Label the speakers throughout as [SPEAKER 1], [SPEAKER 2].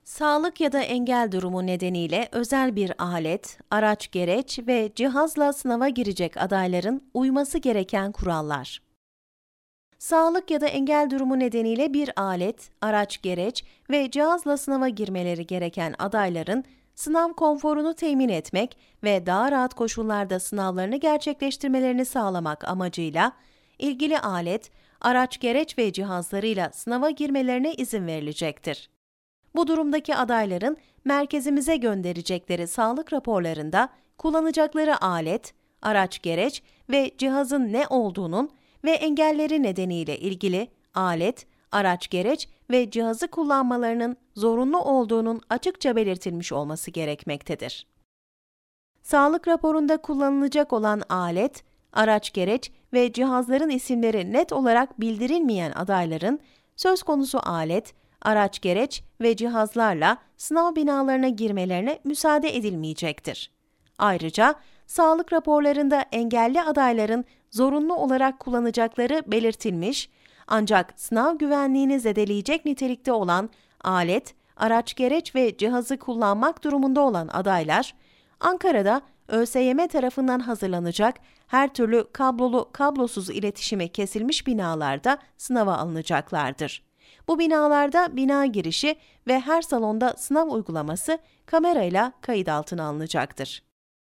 [SPEAKER 1] Sağlık ya da engel durumu nedeniyle özel bir alet, araç gereç ve cihazla sınava girecek adayların uyması gereken kurallar. Sağlık ya da engel durumu nedeniyle bir alet, araç gereç ve cihazla sınava girmeleri gereken adayların sınav konforunu temin etmek ve daha rahat koşullarda sınavlarını gerçekleştirmelerini sağlamak amacıyla ilgili alet, araç gereç ve cihazlarıyla sınava girmelerine izin verilecektir. Bu durumdaki adayların merkezimize gönderecekleri sağlık raporlarında kullanacakları alet, araç gereç ve cihazın ne olduğunun ve engelleri nedeniyle ilgili alet, araç gereç ve cihazı kullanmalarının zorunlu olduğunun açıkça belirtilmiş olması gerekmektedir. Sağlık raporunda kullanılacak olan alet, araç gereç ve cihazların isimleri net olarak bildirilmeyen adayların söz konusu alet, araç gereç ve cihazlarla sınav binalarına girmelerine müsaade edilmeyecektir. Ayrıca sağlık raporlarında engelli adayların zorunlu olarak kullanacakları belirtilmiş ancak sınav güvenliğini zedeleyecek nitelikte olan alet, araç gereç ve cihazı kullanmak durumunda olan adaylar, Ankara'da ÖSYM tarafından hazırlanacak her türlü kablolu kablosuz iletişime kesilmiş binalarda sınava alınacaklardır. Bu binalarda bina girişi ve her salonda sınav uygulaması kamerayla kayıt altına alınacaktır.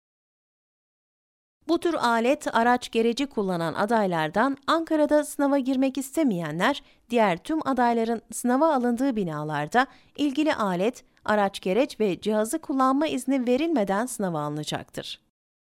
[SPEAKER 1] Bu tür alet, araç gereci kullanan adaylardan Ankara'da sınava girmek istemeyenler, diğer tüm adayların sınava alındığı binalarda ilgili alet, araç gereç ve cihazı kullanma izni verilmeden sınava alınacaktır.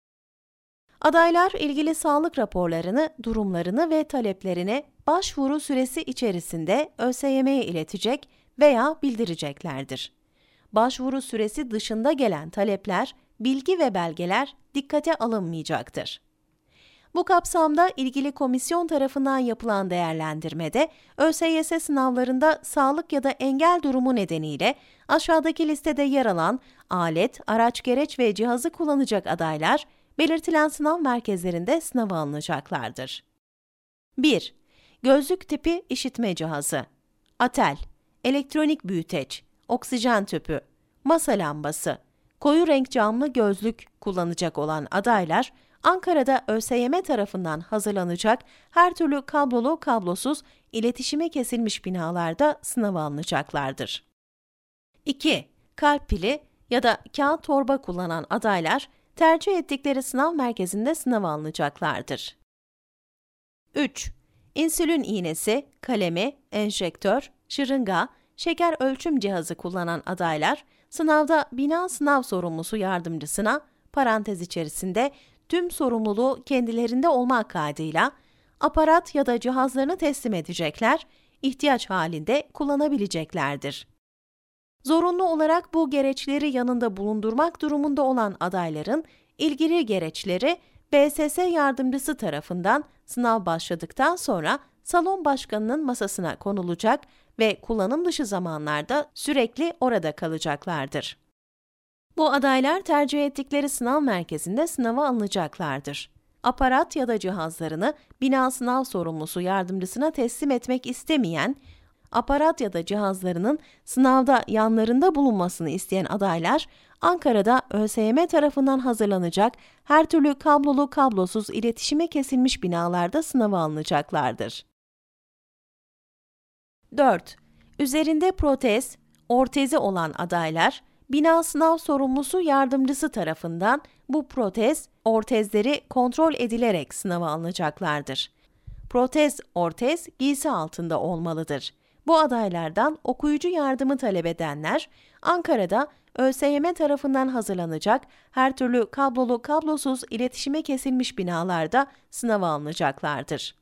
[SPEAKER 1] Adaylar ilgili sağlık raporlarını, durumlarını ve taleplerini başvuru süresi içerisinde ÖSYM'ye iletecek veya bildireceklerdir. Başvuru süresi dışında gelen talepler, bilgi ve belgeler dikkate alınmayacaktır. Bu kapsamda ilgili komisyon tarafından yapılan değerlendirmede ÖSYS sınavlarında sağlık ya da engel durumu nedeniyle aşağıdaki listede yer alan alet, araç gereç ve cihazı kullanacak adaylar belirtilen sınav merkezlerinde sınava alınacaklardır. 1. Gözlük tipi işitme cihazı, atel, elektronik büyüteç, oksijen tüpü, masa lambası, koyu renk camlı gözlük kullanacak olan adaylar, Ankara'da ÖSYM tarafından hazırlanacak her türlü kablolu kablosuz iletişime kesilmiş binalarda sınava alınacaklardır. 2. Kalp pili ya da kağıt torba kullanan adaylar, tercih ettikleri sınav merkezinde sınava alınacaklardır. 3. İnsülin iğnesi, kalemi, enjektör, şırınga, şeker ölçüm cihazı kullanan adaylar, sınavda bina sınav sorumlusu yardımcısına, parantez içerisinde tüm sorumluluğu kendilerinde olmak kaydıyla, aparat ya da cihazlarını teslim edecekler, ihtiyaç halinde kullanabileceklerdir. Zorunlu olarak bu gereçleri yanında bulundurmak durumunda olan adayların ilgili gereçleri BSS yardımcısı tarafından sınav başladıktan sonra salon başkanının masasına konulacak ve kullanım dışı zamanlarda sürekli orada kalacaklardır. Bu adaylar tercih ettikleri sınav merkezinde sınava alınacaklardır. Aparat ya da cihazlarını bina sınav sorumlusu yardımcısına teslim etmek istemeyen, aparat ya da cihazlarının sınavda yanlarında bulunmasını isteyen adaylar, Ankara'da ÖSYM tarafından hazırlanacak her türlü kablolu kablosuz iletişime kesilmiş binalarda sınava alınacaklardır. 4. Üzerinde protez, ortezi olan adaylar, bina sınav sorumlusu yardımcısı tarafından bu protez, ortezleri kontrol edilerek sınava alınacaklardır. Protez, ortez giysi altında olmalıdır. Bu adaylardan okuyucu yardımı talep edenler, Ankara'da ÖSYM tarafından hazırlanacak her türlü kablolu kablosuz iletişime kesilmiş binalarda sınava alınacaklardır.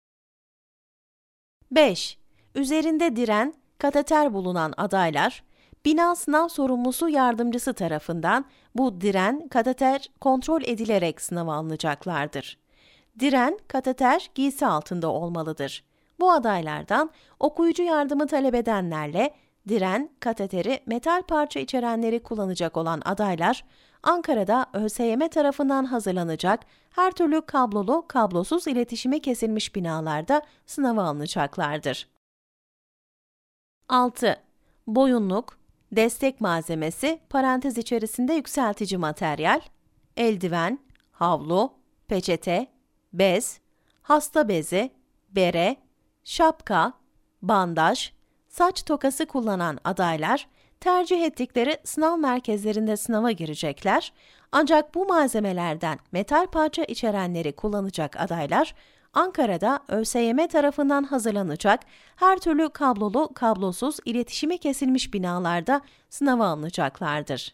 [SPEAKER 1] 5. Üzerinde diren, kateter bulunan adaylar, bina sınav sorumlusu yardımcısı tarafından bu diren, kateter kontrol edilerek sınava alınacaklardır. Diren, kateter giysi altında olmalıdır. Bu adaylardan okuyucu yardımı talep edenlerle diren, kateteri, metal parça içerenleri kullanacak olan adaylar, Ankara'da ÖSYM tarafından hazırlanacak her türlü kablolu, kablosuz iletişime kesilmiş binalarda sınava alınacaklardır. 6. Boyunluk, destek malzemesi parantez içerisinde yükseltici materyal, eldiven, havlu, peçete, bez, hasta bezi, bere, şapka, bandaj, saç tokası kullanan adaylar tercih ettikleri sınav merkezlerinde sınava girecekler. Ancak bu malzemelerden metal parça içerenleri kullanacak adaylar Ankara'da ÖSYM tarafından hazırlanacak her türlü kablolu, kablosuz, iletişimi kesilmiş binalarda sınava alınacaklardır.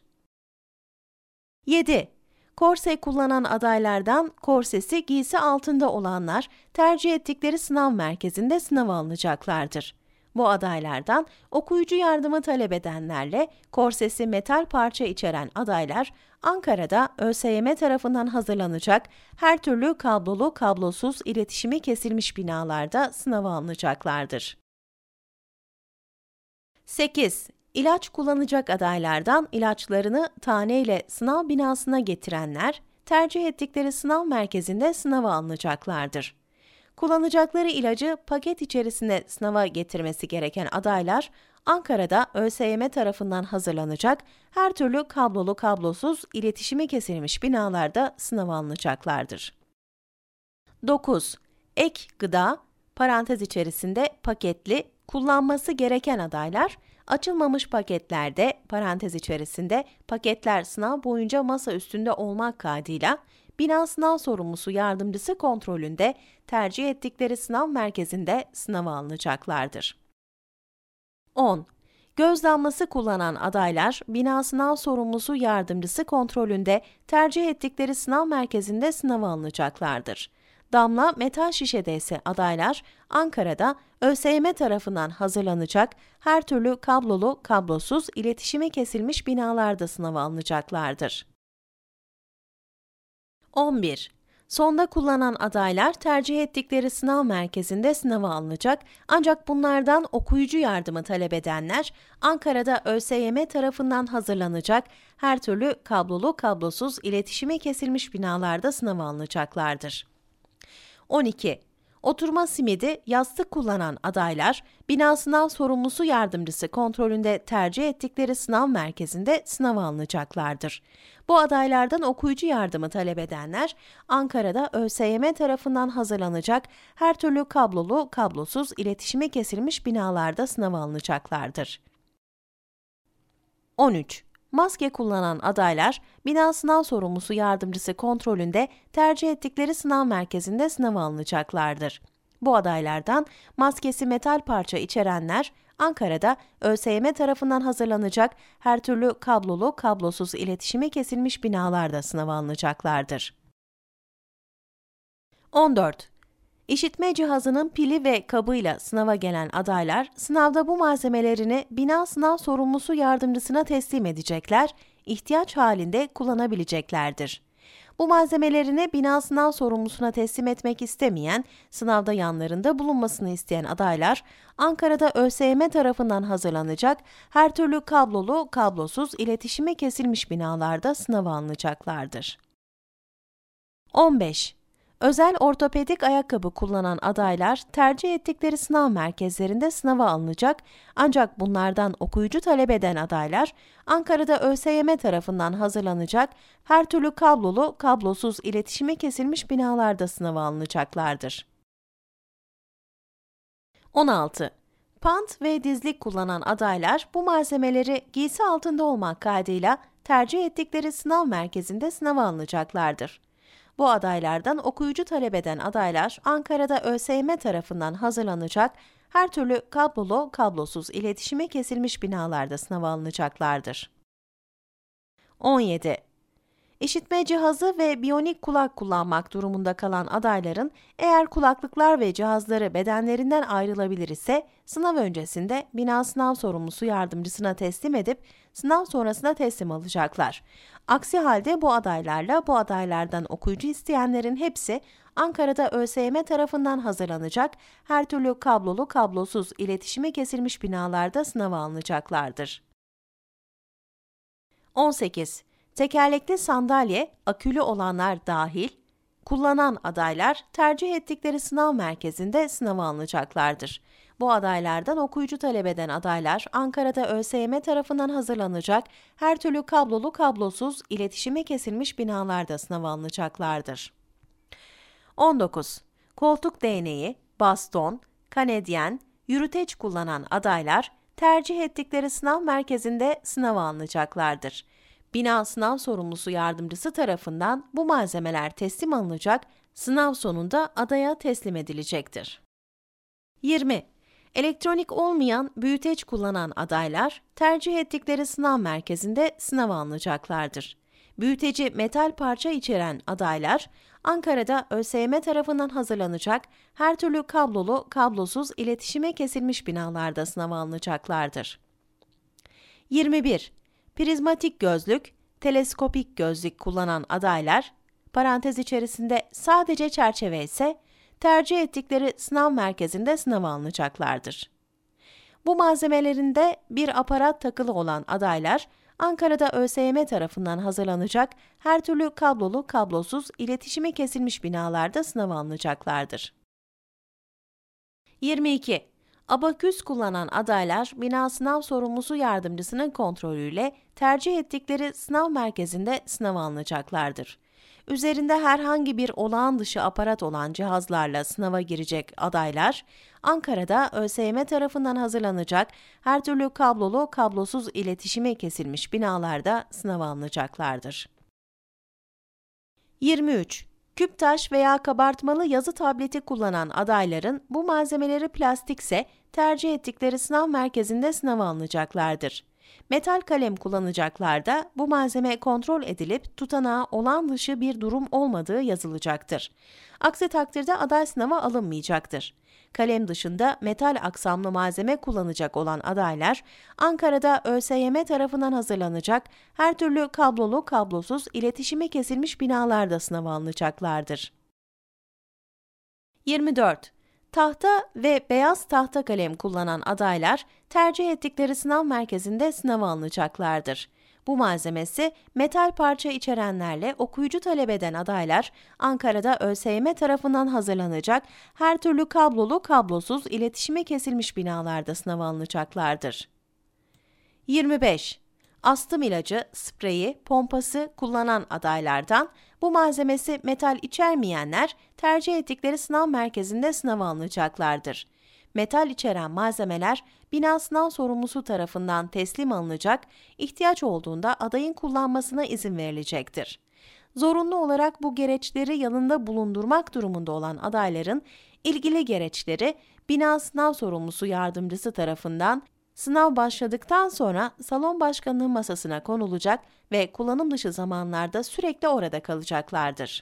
[SPEAKER 1] 7. Korse kullanan adaylardan korsesi giysi altında olanlar tercih ettikleri sınav merkezinde sınava alınacaklardır. Bu adaylardan okuyucu yardımı talep edenlerle korsesi metal parça içeren adaylar Ankara'da ÖSYM tarafından hazırlanacak her türlü kablolu, kablosuz, iletişimi kesilmiş binalarda sınava alınacaklardır. 8. İlaç kullanacak adaylardan ilaçlarını taneyle sınav binasına getirenler tercih ettikleri sınav merkezinde sınava alınacaklardır. Kullanacakları ilacı paket içerisinde sınava getirmesi gereken adaylar Ankara'da ÖSYM tarafından hazırlanacak her türlü kablolu, kablosuz, iletişimi kesilmiş binalarda sınava alınacaklardır. 9. Ek gıda, parantez içerisinde paketli, kullanması gereken adaylar, açılmamış paketlerde, parantez içerisinde paketler sınav boyunca masa üstünde olmak kaydıyla, bina sınav sorumlusu yardımcısı kontrolünde tercih ettikleri sınav merkezinde sınava alınacaklardır. 10. Göz damlası kullanan adaylar, bina sınav sorumlusu yardımcısı kontrolünde tercih ettikleri sınav merkezinde sınava alınacaklardır. Damla metal şişede ise adaylar, Ankara'da ÖSYM tarafından hazırlanacak her türlü kablolu, kablosuz, iletişimi kesilmiş binalarda sınava alınacaklardır. 11. Sonda kullanan adaylar tercih ettikleri sınav merkezinde sınava alınacak, ancak bunlardan okuyucu yardımı talep edenler Ankara'da ÖSYM tarafından hazırlanacak her türlü kablolu, kablosuz, iletişimi kesilmiş binalarda sınava alınacaklardır. 12. Oturma simidi, yastık kullanan adaylar, bina sınav sorumlusu yardımcısı kontrolünde tercih ettikleri sınav merkezinde sınava alınacaklardır. Bu adaylardan okuyucu yardımı talep edenler, Ankara'da ÖSYM tarafından hazırlanacak her türlü kablolu, kablosuz, iletişimi kesilmiş binalarda sınava alınacaklardır. 13. Maske kullanan adaylar, bina sınav sorumlusu yardımcısı kontrolünde tercih ettikleri sınav merkezinde sınava alınacaklardır. Bu adaylardan maskesi metal parça içerenler, Ankara'da ÖSYM tarafından hazırlanacak her türlü kablolu, kablosuz, iletişimi kesilmiş binalarda sınava alınacaklardır. 14. İşitme cihazının pili ve kabıyla sınava gelen adaylar, sınavda bu malzemelerini bina sınav sorumlusu yardımcısına teslim edecekler, ihtiyaç halinde kullanabileceklerdir. Bu malzemelerini bina sınav sorumlusuna teslim etmek istemeyen, sınavda yanlarında bulunmasını isteyen adaylar, Ankara'da ÖSYM tarafından hazırlanacak her türlü kablolu, kablosuz, iletişime kesilmiş binalarda sınava alınacaklardır. 15. Özel ortopedik ayakkabı kullanan adaylar tercih ettikleri sınav merkezlerinde sınava alınacak, ancak bunlardan okuyucu talep eden adaylar Ankara'da ÖSYM tarafından hazırlanacak her türlü kablolu, kablosuz, iletişime kesilmiş binalarda sınava alınacaklardır. 16. Pant ve dizlik kullanan adaylar bu malzemeleri giysi altında olmak kaydıyla tercih ettikleri sınav merkezinde sınava alınacaklardır. Bu adaylardan okuyucu talep eden adaylar Ankara'da ÖSYM tarafından hazırlanacak her türlü kablolu, kablosuz, iletişime kesilmiş binalarda sınava alınacaklardır. 17. İşitme cihazı ve biyonik kulak kullanmak durumunda kalan adayların eğer kulaklıklar ve cihazları bedenlerinden ayrılabilir ise sınav öncesinde bina sınav sorumlusu yardımcısına teslim edip sınav sonrasında teslim alacaklar. Aksi halde bu adaylardan okuyucu isteyenlerin hepsi Ankara'da ÖSYM tarafından hazırlanacak her türlü kablolu, kablosuz, iletişime kesilmiş binalarda sınava alınacaklardır. 18. Tekerlekli sandalye, akülü olanlar dahil, kullanan adaylar tercih ettikleri sınav merkezinde sınava alınacaklardır. Bu adaylardan okuyucu talep eden adaylar, Ankara'da ÖSYM tarafından hazırlanacak her türlü kablolu kablosuz iletişime kesilmiş binalarda sınava alınacaklardır. 19. Koltuk değneği, baston, kanedyen, yürüteç kullanan adaylar, tercih ettikleri sınav merkezinde sınava alınacaklardır. Bina sınav sorumlusu yardımcısı tarafından bu malzemeler teslim alınacak, sınav sonunda adaya teslim edilecektir. 20. Elektronik olmayan büyüteç kullanan adaylar, tercih ettikleri sınav merkezinde sınava alınacaklardır. Büyüteci metal parça içeren adaylar, Ankara'da ÖSYM tarafından hazırlanacak her türlü kablolu, kablosuz iletişime kesilmiş binalarda sınava alınacaklardır. 21. Prizmatik gözlük, teleskopik gözlük kullanan adaylar, parantez içerisinde sadece çerçeve ise, tercih ettikleri sınav merkezinde sınava alınacaklardır. Bu malzemelerinde bir aparat takılı olan adaylar, Ankara'da ÖSYM tarafından hazırlanacak her türlü kablolu, kablosuz iletişime kesilmiş binalarda sınava alınacaklardır. 22. Abaküs kullanan adaylar, bina sınav sorumlusu yardımcısının kontrolüyle tercih ettikleri sınav merkezinde sınava alınacaklardır. Üzerinde herhangi bir olağan dışı aparat olan cihazlarla sınava girecek adaylar, Ankara'da ÖSYM tarafından hazırlanacak her türlü kablolu, kablosuz iletişime kesilmiş binalarda sınava alınacaklardır. 23. Küptaş veya kabartmalı yazı tableti kullanan adayların bu malzemeleri plastikse tercih ettikleri sınav merkezinde sınava alınacaklardır. Metal kalem kullanacaklar da bu malzeme kontrol edilip tutanağa olağan dışı bir durum olmadığı yazılacaktır. Aksi takdirde aday sınava alınmayacaktır. Kalem dışında metal aksamlı malzeme kullanacak olan adaylar, Ankara'da ÖSYM tarafından hazırlanacak her türlü kablolu, kablosuz iletişime kesilmiş binalarda sınava alınacaklardır. 24. Tahta ve beyaz tahta kalem kullanan adaylar, tercih ettikleri sınav merkezinde sınava alınacaklardır. Bu malzemesi metal parça içerenlerle okuyucu talep eden adaylar, Ankara'da ÖSYM tarafından hazırlanacak her türlü kablolu, kablosuz iletişime kesilmiş binalarda sınava alınacaklardır. 25. Astım ilacı, spreyi, pompası kullanan adaylardan, bu malzemesi metal içermeyenler tercih ettikleri sınav merkezinde sınava alınacaklardır. Metal içeren malzemeler bina sınav sorumlusu tarafından teslim alınacak, ihtiyaç olduğunda adayın kullanmasına izin verilecektir. Zorunlu olarak bu gereçleri yanında bulundurmak durumunda olan adayların ilgili gereçleri bina sınav sorumlusu yardımcısı tarafından sınav başladıktan sonra salon başkanının masasına konulacak ve kullanım dışı zamanlarda sürekli orada kalacaklardır.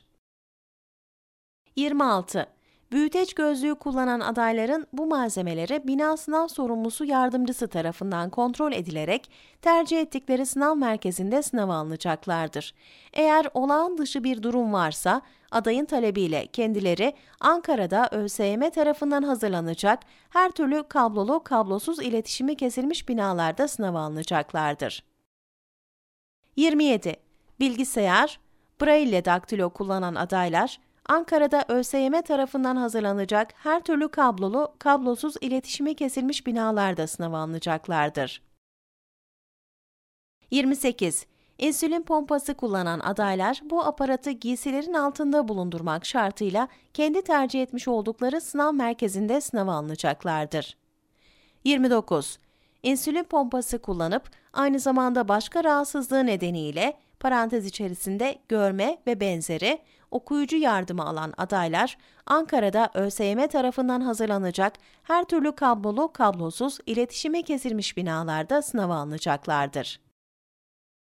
[SPEAKER 1] 26. Büyüteç gözlüğü kullanan adayların bu malzemeleri bina sınav sorumlusu yardımcısı tarafından kontrol edilerek tercih ettikleri sınav merkezinde sınava alınacaklardır. Eğer olağan dışı bir durum varsa, adayın talebiyle kendileri Ankara'da ÖSYM tarafından hazırlanacak her türlü kablolu, kablosuz iletişimi kesilmiş binalarda sınava alınacaklardır. 27. Bilgisayar, Braille daktilo kullanan adaylar, Ankara'da ÖSYM tarafından hazırlanacak her türlü kablolu, kablosuz iletişime kesilmiş binalarda sınava alınacaklardır. 28. İnsülin pompası kullanan adaylar bu aparatı giysilerin altında bulundurmak şartıyla kendi tercih etmiş oldukları sınav merkezinde sınava alınacaklardır. 29. İnsülin pompası kullanıp aynı zamanda başka rahatsızlığı nedeniyle parantez içerisinde görme ve benzeri okuyucu yardımı alan adaylar, Ankara'da ÖSYM tarafından hazırlanacak her türlü kablolu, kablosuz iletişime kesilmiş binalarda sınava alınacaklardır.